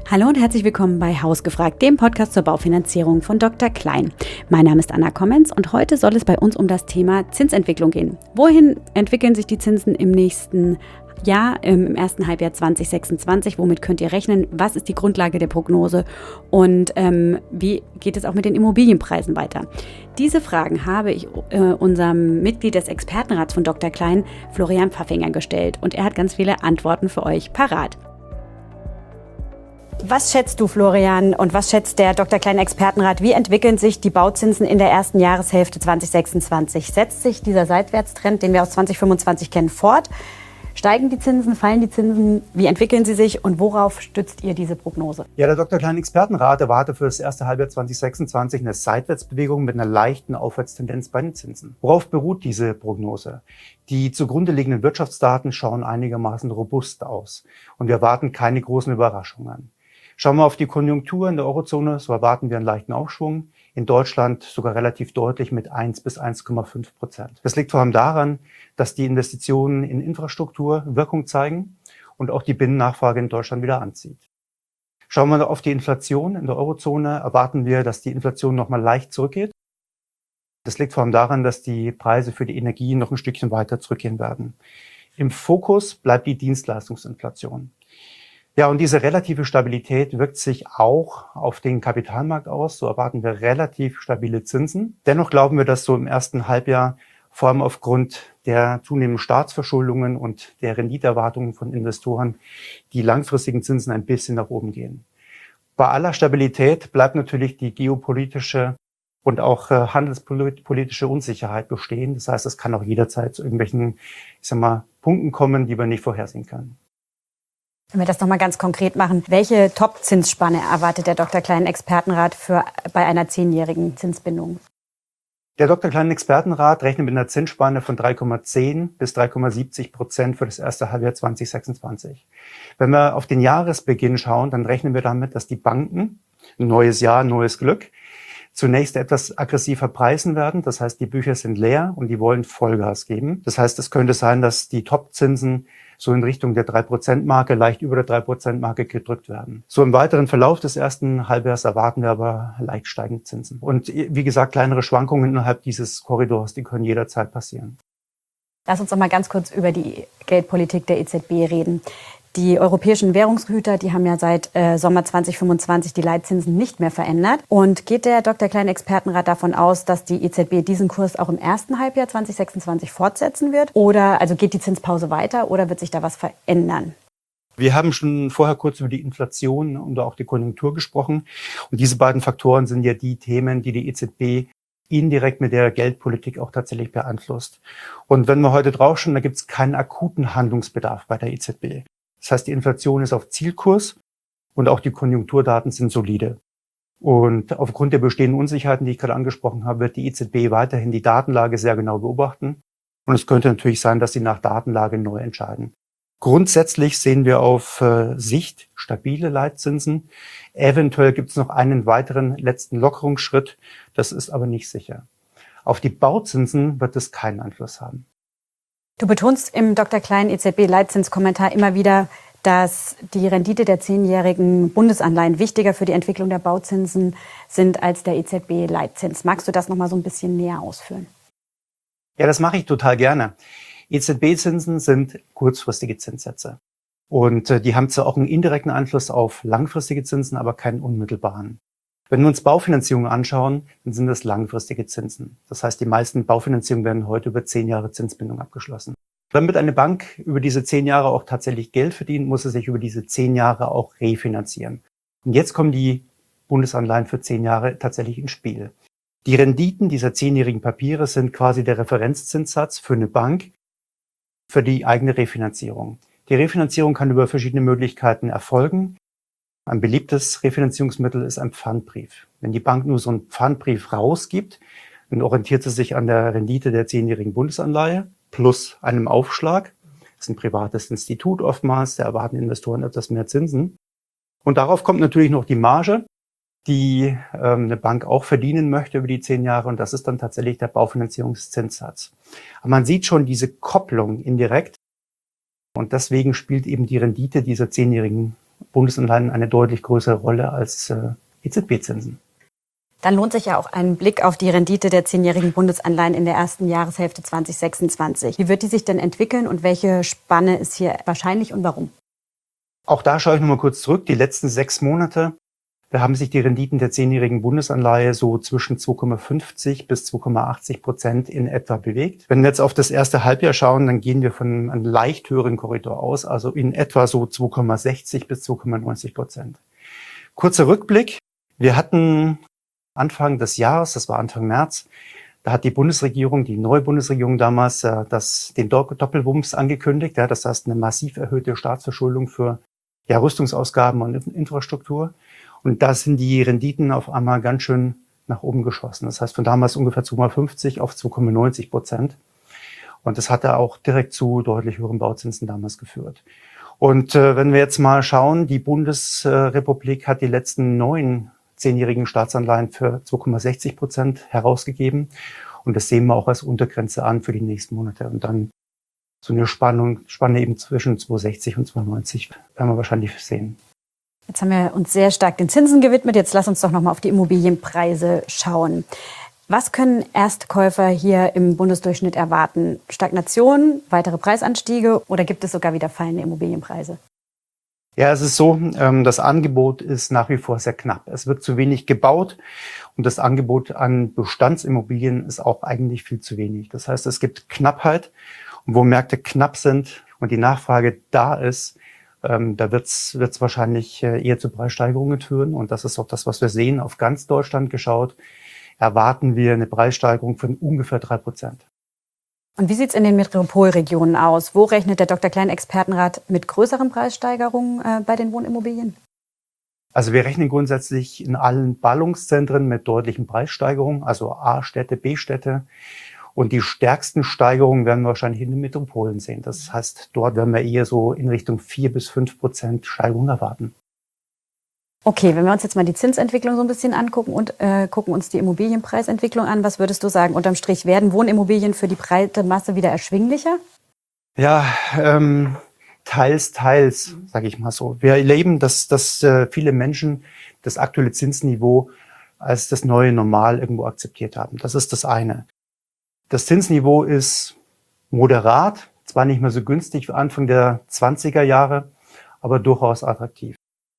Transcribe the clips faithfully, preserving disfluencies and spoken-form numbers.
Hallo und herzlich willkommen bei Hausgefragt, dem Podcast zur Baufinanzierung von Doktor Klein. Mein Name ist Anna Kommenz und heute soll es bei uns um das Thema Zinsentwicklung gehen. Wohin entwickeln sich die Zinsen im nächsten Jahr, im ersten Halbjahr zwanzig sechsundzwanzig? Womit könnt ihr rechnen? Was ist die Grundlage der Prognose? Und ähm, wie geht es auch mit den Immobilienpreisen weiter? Diese Fragen habe ich äh, unserem Mitglied des Expertenrats von Doktor Klein, Florian Pfaffinger, gestellt. Und er hat ganz viele Antworten für euch parat. Was schätzt du, Florian, und was schätzt der Doktor Klein Expertenrat? Wie entwickeln sich die Bauzinsen in der ersten Jahreshälfte zwanzig sechsundzwanzig? Setzt sich dieser Seitwärtstrend, den wir aus zwanzig fünfundzwanzig kennen, fort? Steigen die Zinsen, fallen die Zinsen? Wie entwickeln sie sich und worauf stützt ihr diese Prognose? Ja, der Doktor Klein Expertenrat erwartet für das erste Halbjahr zwanzig sechsundzwanzig eine Seitwärtsbewegung mit einer leichten Aufwärtstendenz bei den Zinsen. Worauf beruht diese Prognose? Die zugrunde liegenden Wirtschaftsdaten schauen einigermaßen robust aus und wir erwarten keine großen Überraschungen. Schauen wir auf die Konjunktur in der Eurozone, so erwarten wir einen leichten Aufschwung. In Deutschland sogar relativ deutlich mit eins bis eins Komma fünf Prozent. Das liegt vor allem daran, dass die Investitionen in Infrastruktur Wirkung zeigen und auch die Binnennachfrage in Deutschland wieder anzieht. Schauen wir auf die Inflation in der Eurozone, erwarten wir, dass die Inflation nochmal leicht zurückgeht. Das liegt vor allem daran, dass die Preise für die Energie noch ein Stückchen weiter zurückgehen werden. Im Fokus bleibt die Dienstleistungsinflation. Ja, und diese relative Stabilität wirkt sich auch auf den Kapitalmarkt aus. So erwarten wir relativ stabile Zinsen. Dennoch glauben wir, dass so im ersten Halbjahr vor allem aufgrund der zunehmenden Staatsverschuldungen und der Renditeerwartungen von Investoren die langfristigen Zinsen ein bisschen nach oben gehen. Bei aller Stabilität bleibt natürlich die geopolitische und auch äh, handelspolitische Unsicherheit bestehen. Das heißt, es kann auch jederzeit zu irgendwelchen, ich sag mal, Punkten kommen, die wir nicht vorhersehen können. Wenn wir das nochmal ganz konkret machen, welche Top-Zinsspanne erwartet der Doktor Klein Expertenrat für, bei einer zehnjährigen Zinsbindung? Der Doktor Klein Expertenrat rechnet mit einer Zinsspanne von drei Komma zehn bis drei Komma siebzig Prozent für das erste Halbjahr zwanzig sechsundzwanzig. Wenn wir auf den Jahresbeginn schauen, dann rechnen wir damit, dass die Banken, ein neues Jahr, neues Glück, zunächst etwas aggressiver preisen werden. Das heißt, die Bücher sind leer und die wollen Vollgas geben. Das heißt, es könnte sein, dass die Top-Zinsen so in Richtung der drei Prozent Marke, leicht über der drei Prozent Marke gedrückt werden. So im weiteren Verlauf des ersten Halbjahres erwarten wir aber leicht steigende Zinsen. Und wie gesagt, kleinere Schwankungen innerhalb dieses Korridors, die können jederzeit passieren. Lass uns noch mal ganz kurz über die Geldpolitik der E Z B reden. Die europäischen Währungshüter, die haben ja seit äh, Sommer zwanzig fünfundzwanzig die Leitzinsen nicht mehr verändert. Und geht der Doktor Klein Expertenrat davon aus, dass die E Z B diesen Kurs auch im ersten Halbjahr zwanzig sechsundzwanzig fortsetzen wird? Oder also geht die Zinspause weiter oder wird sich da was verändern? Wir haben schon vorher kurz über die Inflation und auch die Konjunktur gesprochen. Und diese beiden Faktoren sind ja die Themen, die die E Z B indirekt mit der Geldpolitik auch tatsächlich beeinflusst. Und wenn wir heute draufschauen, da gibt es keinen akuten Handlungsbedarf bei der E Z B. Das heißt, die Inflation ist auf Zielkurs und auch die Konjunkturdaten sind solide. Und aufgrund der bestehenden Unsicherheiten, die ich gerade angesprochen habe, wird die E Z B weiterhin die Datenlage sehr genau beobachten. Und es könnte natürlich sein, dass sie nach Datenlage neu entscheiden. Grundsätzlich sehen wir auf äh, Sicht stabile Leitzinsen. Eventuell gibt es noch einen weiteren letzten Lockerungsschritt. Das ist aber nicht sicher. Auf die Bauzinsen wird es keinen Einfluss haben. Du betonst im Doktor Klein E Z B-Leitzinskommentar immer wieder, dass die Rendite der zehnjährigen Bundesanleihen wichtiger für die Entwicklung der Bauzinsen sind als der E Z B-Leitzins. Magst du das noch mal so ein bisschen näher ausführen? Ja, das mache ich total gerne. E Z B-Zinsen sind kurzfristige Zinssätze. Und äh, die haben zwar auch einen indirekten Einfluss auf langfristige Zinsen, aber keinen unmittelbaren. Wenn wir uns Baufinanzierungen anschauen, dann sind das langfristige Zinsen. Das heißt, die meisten Baufinanzierungen werden heute über zehn Jahre Zinsbindung abgeschlossen. Damit eine Bank über diese zehn Jahre auch tatsächlich Geld verdient, muss sie sich über diese zehn Jahre auch refinanzieren. Und jetzt kommen die Bundesanleihen für zehn Jahre tatsächlich ins Spiel. Die Renditen dieser zehnjährigen Papiere sind quasi der Referenzzinssatz für eine Bank für die eigene Refinanzierung. Die Refinanzierung kann über verschiedene Möglichkeiten erfolgen. Ein beliebtes Refinanzierungsmittel ist ein Pfandbrief. Wenn die Bank nur so einen Pfandbrief rausgibt, dann orientiert sie sich an der Rendite der zehnjährigen Bundesanleihe plus einem Aufschlag. Das ist ein privates Institut oftmals, da erwarten Investoren etwas mehr Zinsen. Und darauf kommt natürlich noch die Marge, die ähm, eine Bank auch verdienen möchte über die zehn Jahre. Und das ist dann tatsächlich der Baufinanzierungszinssatz. Aber man sieht schon diese Kopplung indirekt. Und deswegen spielt eben die Rendite dieser zehnjährigen Bundesanleihen eine deutlich größere Rolle als äh, E Z B-Zinsen. Dann lohnt sich ja auch ein Blick auf die Rendite der zehnjährigen Bundesanleihen in der ersten Jahreshälfte zwanzig sechsundzwanzig. Wie wird die sich denn entwickeln und welche Spanne ist hier wahrscheinlich und warum? Auch da schaue ich nochmal kurz zurück. Die letzten sechs Monate, da haben sich die Renditen der zehnjährigen Bundesanleihe so zwischen zwei Komma fünfzig bis zwei Komma achtzig Prozent in etwa bewegt. Wenn wir jetzt auf das erste Halbjahr schauen, dann gehen wir von einem leicht höheren Korridor aus, also in etwa so zwei Komma sechzig bis zwei Komma neunzig Prozent. Kurzer Rückblick. Wir hatten Anfang des Jahres, das war Anfang März, da hat die Bundesregierung, die neue Bundesregierung damals, das, den Doppelwumms angekündigt. Ja, das heißt eine massiv erhöhte Staatsverschuldung für ja, Rüstungsausgaben und Infrastruktur. Und da sind die Renditen auf einmal ganz schön nach oben geschossen. Das heißt von damals ungefähr zwei Komma fünfzig auf zwei Komma neunzig Prozent. Und das hatte auch direkt zu deutlich höheren Bauzinsen damals geführt. Und äh, wenn wir jetzt mal schauen, die Bundesrepublik hat die letzten neun zehnjährigen Staatsanleihen für zwei Komma sechzig Prozent herausgegeben. Und das sehen wir auch als Untergrenze an für die nächsten Monate. Und dann so eine Spannung, Spanne eben zwischen zwei Komma sechzig und zwei Komma neunzig werden wir wahrscheinlich sehen. Jetzt haben wir uns sehr stark den Zinsen gewidmet. Jetzt lass uns doch noch mal auf die Immobilienpreise schauen. Was können Erstkäufer hier im Bundesdurchschnitt erwarten? Stagnation, weitere Preisanstiege oder gibt es sogar wieder fallende Immobilienpreise? Ja, es ist so, das Angebot ist nach wie vor sehr knapp. Es wird zu wenig gebaut und das Angebot an Bestandsimmobilien ist auch eigentlich viel zu wenig. Das heißt, es gibt Knappheit und wo Märkte knapp sind und die Nachfrage da ist, da wird es wahrscheinlich eher zu Preissteigerungen führen und das ist auch das, was wir sehen. Auf ganz Deutschland geschaut, erwarten wir eine Preissteigerung von ungefähr drei Prozent. Und wie sieht es in den Metropolregionen aus? Wo rechnet der Doktor Klein Expertenrat mit größeren Preissteigerungen äh, bei den Wohnimmobilien? Also wir rechnen grundsätzlich in allen Ballungszentren mit deutlichen Preissteigerungen, also A-Städte, B-Städte. Und die stärksten Steigerungen werden wir wahrscheinlich in den Metropolen sehen. Das heißt, dort werden wir eher so in Richtung vier bis fünf Prozent Steigerung erwarten. Okay, wenn wir uns jetzt mal die Zinsentwicklung so ein bisschen angucken und äh, gucken uns die Immobilienpreisentwicklung an, was würdest du sagen? Unterm Strich, werden Wohnimmobilien für die breite Masse wieder erschwinglicher? Ja, ähm, teils, teils, sage ich mal so. Wir erleben, dass, dass äh, viele Menschen das aktuelle Zinsniveau als das neue Normal irgendwo akzeptiert haben. Das ist das eine. Das Zinsniveau ist moderat, zwar nicht mehr so günstig wie Anfang der zwanziger Jahre, aber durchaus attraktiv.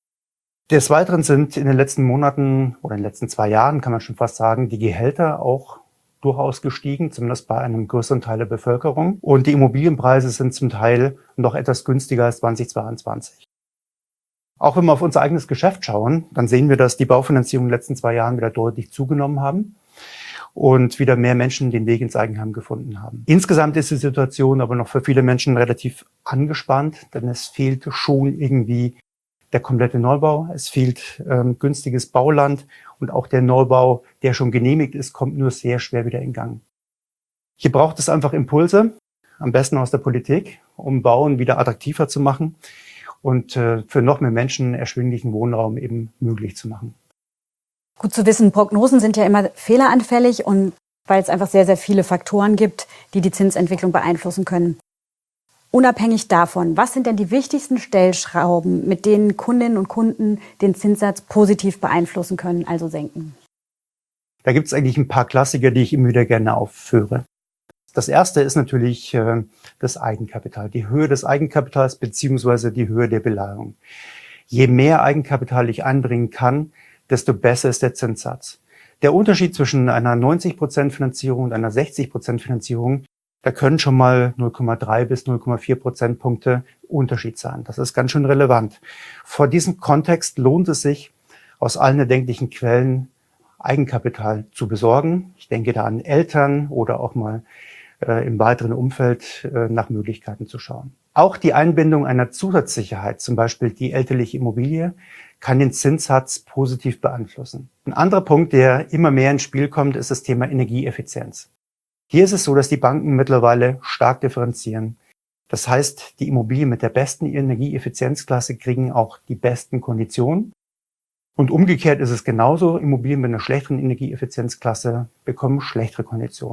Des Weiteren sind in den letzten Monaten oder in den letzten zwei Jahren, kann man schon fast sagen, die Gehälter auch durchaus gestiegen, zumindest bei einem größeren Teil der Bevölkerung. Und die Immobilienpreise sind zum Teil noch etwas günstiger als zweitausendzweiundzwanzig. Auch wenn wir auf unser eigenes Geschäft schauen, dann sehen wir, dass die Baufinanzierung in den letzten zwei Jahren wieder deutlich zugenommen haben und wieder mehr Menschen den Weg ins Eigenheim gefunden haben. Insgesamt ist die Situation aber noch für viele Menschen relativ angespannt, denn es fehlt schon irgendwie der komplette Neubau. Es fehlt ähm, günstiges Bauland und auch der Neubau, der schon genehmigt ist, kommt nur sehr schwer wieder in Gang. Hier braucht es einfach Impulse, am besten aus der Politik, um Bauen wieder attraktiver zu machen und äh, für noch mehr Menschen erschwinglichen Wohnraum eben möglich zu machen. Gut zu wissen, Prognosen sind ja immer fehleranfällig und weil es einfach sehr, sehr viele Faktoren gibt, die die Zinsentwicklung beeinflussen können. Unabhängig davon, was sind denn die wichtigsten Stellschrauben, mit denen Kundinnen und Kunden den Zinssatz positiv beeinflussen können, also senken? Da gibt es eigentlich ein paar Klassiker, die ich immer wieder gerne aufführe. Das erste ist natürlich äh, das Eigenkapital, die Höhe des Eigenkapitals beziehungsweise die Höhe der Beleihung. Je mehr Eigenkapital ich einbringen kann, desto besser ist der Zinssatz. Der Unterschied zwischen einer neunzig Prozent Finanzierung und einer sechzig Prozent Finanzierung, da können schon mal null Komma drei bis null Komma vier Prozentpunkte Unterschied sein. Das ist ganz schön relevant. Vor diesem Kontext lohnt es sich, aus allen erdenklichen Quellen Eigenkapital zu besorgen. Ich denke da an Eltern oder auch mal äh, im weiteren Umfeld äh, nach Möglichkeiten zu schauen. Auch die Einbindung einer Zusatzsicherheit, zum Beispiel die elterliche Immobilie, kann den Zinssatz positiv beeinflussen. Ein anderer Punkt, der immer mehr ins Spiel kommt, ist das Thema Energieeffizienz. Hier ist es so, dass die Banken mittlerweile stark differenzieren. Das heißt, die Immobilien mit der besten Energieeffizienzklasse kriegen auch die besten Konditionen. Und umgekehrt ist es genauso, Immobilien mit einer schlechteren Energieeffizienzklasse bekommen schlechtere Konditionen.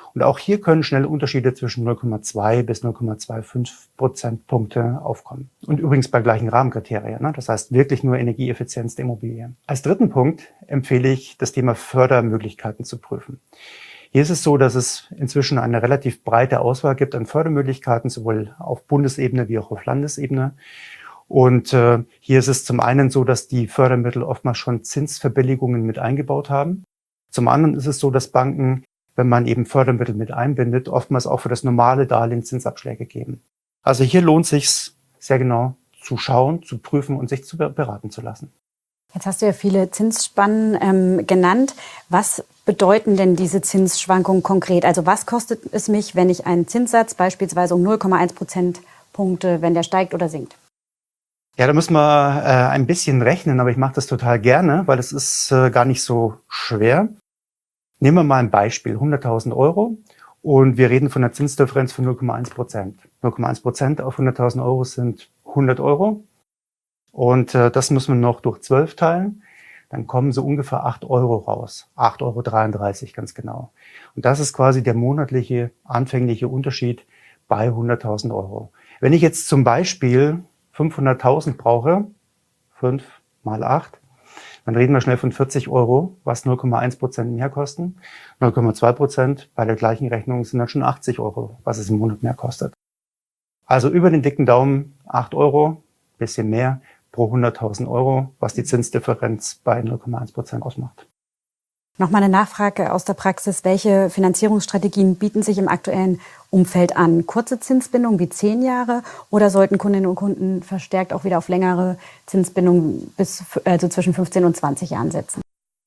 Und auch hier können schnelle Unterschiede zwischen null Komma zwei bis null Komma fünfundzwanzig Prozentpunkte aufkommen. Und übrigens bei gleichen Rahmenkriterien, ne? Das heißt wirklich nur Energieeffizienz der Immobilie. Als dritten Punkt empfehle ich, das Thema Fördermöglichkeiten zu prüfen. Hier ist es so, dass es inzwischen eine relativ breite Auswahl gibt an Fördermöglichkeiten, sowohl auf Bundesebene wie auch auf Landesebene. Und äh, hier ist es zum einen so, dass die Fördermittel oftmals schon Zinsverbilligungen mit eingebaut haben. Zum anderen ist es so, dass Banken, wenn man eben Fördermittel mit einbindet, oftmals auch für das normale Darlehen Zinsabschläge geben. Also hier lohnt es sich sehr genau zu schauen, zu prüfen und sich zu beraten zu lassen. Jetzt hast du ja viele Zinsspannen ähm, genannt. Was bedeuten denn diese Zinsschwankungen konkret? Also was kostet es mich, wenn ich einen Zinssatz beispielsweise um null Komma eins Prozentpunkte, wenn der steigt oder sinkt? Ja, da müssen wir äh, ein bisschen rechnen, aber ich mache das total gerne, weil es ist äh, gar nicht so schwer. Nehmen wir mal ein Beispiel, hunderttausend Euro und wir reden von einer Zinsdifferenz von null Komma eins Prozent. null Komma eins Prozent auf hunderttausend Euro sind hundert Euro und äh, das müssen wir noch durch zwölf teilen. Dann kommen so ungefähr acht Euro raus, acht Euro dreiunddreißig ganz genau. Und das ist quasi der monatliche anfängliche Unterschied bei hunderttausend Euro. Wenn ich jetzt zum Beispiel fünfhunderttausend brauche, fünf mal acht, dann reden wir schnell von vierzig Euro, was null Komma eins Prozent mehr kosten. null Komma zwei Prozent bei der gleichen Rechnung sind dann schon achtzig Euro, was es im Monat mehr kostet. Also über den dicken Daumen acht Euro, bisschen mehr pro hunderttausend Euro, was die Zinsdifferenz bei null Komma eins Prozent ausmacht. Nochmal eine Nachfrage aus der Praxis. Welche Finanzierungsstrategien bieten sich im aktuellen Umfeld an? Kurze Zinsbindungen wie zehn Jahre oder sollten Kundinnen und Kunden verstärkt auch wieder auf längere Zinsbindungen bis also zwischen fünfzehn und zwanzig Jahren setzen?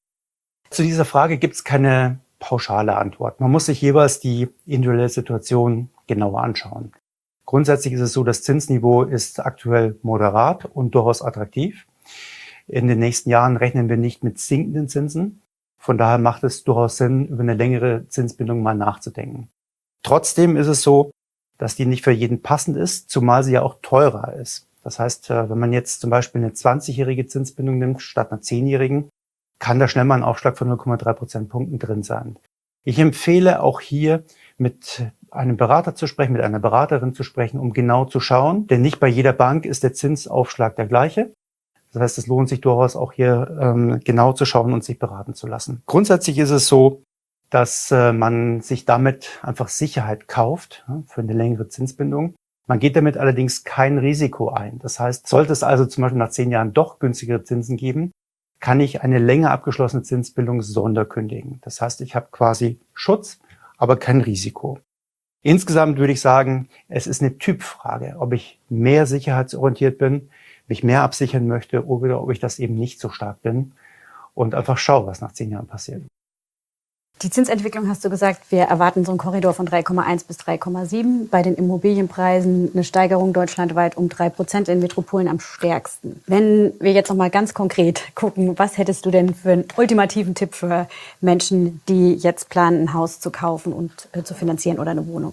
Zu dieser Frage gibt es keine pauschale Antwort. Man muss sich jeweils die individuelle Situation genauer anschauen. Grundsätzlich ist es so, das Zinsniveau ist aktuell moderat und durchaus attraktiv. In den nächsten Jahren rechnen wir nicht mit sinkenden Zinsen. Von daher macht es durchaus Sinn, über eine längere Zinsbindung mal nachzudenken. Trotzdem ist es so, dass die nicht für jeden passend ist, zumal sie ja auch teurer ist. Das heißt, wenn man jetzt zum Beispiel eine zwanzigjährige Zinsbindung nimmt statt einer zehnjährigen, kann da schnell mal ein Aufschlag von null Komma drei Prozentpunkten drin sein. Ich empfehle auch hier mit einem Berater zu sprechen, mit einer Beraterin zu sprechen, um genau zu schauen, denn nicht bei jeder Bank ist der Zinsaufschlag der gleiche. Das heißt, es lohnt sich durchaus auch hier ähm, genau zu schauen und sich beraten zu lassen. Grundsätzlich ist es so, dass äh, man sich damit einfach Sicherheit kauft, ja, für eine längere Zinsbindung. Man geht damit allerdings kein Risiko ein. Das heißt, sollte es also zum Beispiel nach zehn Jahren doch günstigere Zinsen geben, kann ich eine länger abgeschlossene Zinsbindung sonderkündigen. Das heißt, ich habe quasi Schutz, aber kein Risiko. Insgesamt würde ich sagen, es ist eine Typfrage, ob ich mehr sicherheitsorientiert bin, mich mehr absichern möchte oder ob ich das eben nicht so stark bin und einfach schaue, was nach zehn Jahren passiert. Die Zinsentwicklung hast du gesagt, wir erwarten so einen Korridor von drei Komma eins bis drei Komma sieben. Bei den Immobilienpreisen eine Steigerung deutschlandweit um drei Prozent, in Metropolen am stärksten. Wenn wir jetzt noch mal ganz konkret gucken, was hättest du denn für einen ultimativen Tipp für Menschen, die jetzt planen, ein Haus zu kaufen und äh, zu finanzieren oder eine Wohnung?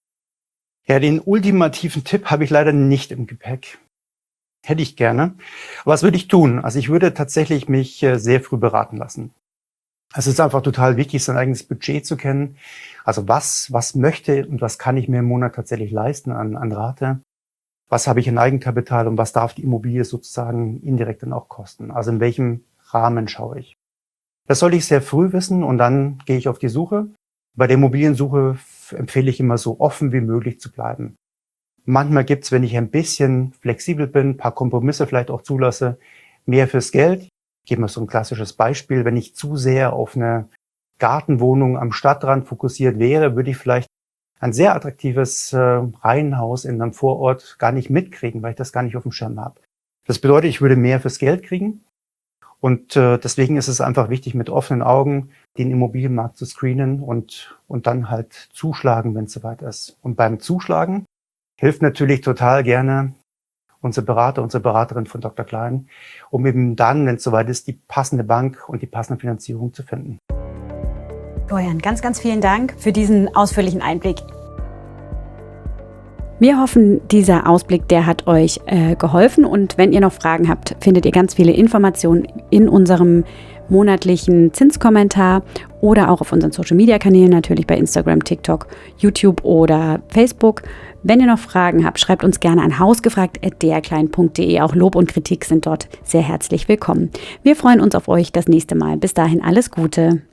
Ja, den ultimativen Tipp habe ich leider nicht im Gepäck. Hätte ich gerne. Aber was würde ich tun? Also ich würde tatsächlich mich sehr früh beraten lassen. Es ist einfach total wichtig, sein eigenes Budget zu kennen. Also was, was möchte und was kann ich mir im Monat tatsächlich leisten an, an Rate? Was habe ich in Eigenkapital und was darf die Immobilie sozusagen indirekt dann auch kosten? Also in welchem Rahmen schaue ich? Das sollte ich sehr früh wissen und dann gehe ich auf die Suche. Bei der Immobiliensuche empfehle ich immer so offen wie möglich zu bleiben. Manchmal gibt's, wenn ich ein bisschen flexibel bin, ein paar Kompromisse vielleicht auch zulasse, mehr fürs Geld. Ich gebe mal so ein klassisches Beispiel. Wenn ich zu sehr auf eine Gartenwohnung am Stadtrand fokussiert wäre, würde ich vielleicht ein sehr attraktives äh, Reihenhaus in einem Vorort gar nicht mitkriegen, weil ich das gar nicht auf dem Schirm habe. Das bedeutet, ich würde mehr fürs Geld kriegen. Und äh, deswegen ist es einfach wichtig, mit offenen Augen den Immobilienmarkt zu screenen und, und dann halt zuschlagen, wenn es soweit ist. Und beim Zuschlagen hilft natürlich total gerne unser Berater, unsere Beraterin von Doktor Klein, um eben dann, wenn es soweit ist, die passende Bank und die passende Finanzierung zu finden. Florian, ganz, ganz vielen Dank für diesen ausführlichen Einblick. Wir hoffen, dieser Ausblick, der hat euch äh, geholfen und wenn ihr noch Fragen habt, findet ihr ganz viele Informationen in unserem monatlichen Zinskommentar oder auch auf unseren Social-Media-Kanälen, natürlich bei Instagram, TikTok, YouTube oder Facebook. Wenn ihr noch Fragen habt, schreibt uns gerne an hausgefragt at d r klein punkt d e. Auch Lob und Kritik sind dort sehr herzlich willkommen. Wir freuen uns auf euch das nächste Mal. Bis dahin alles Gute.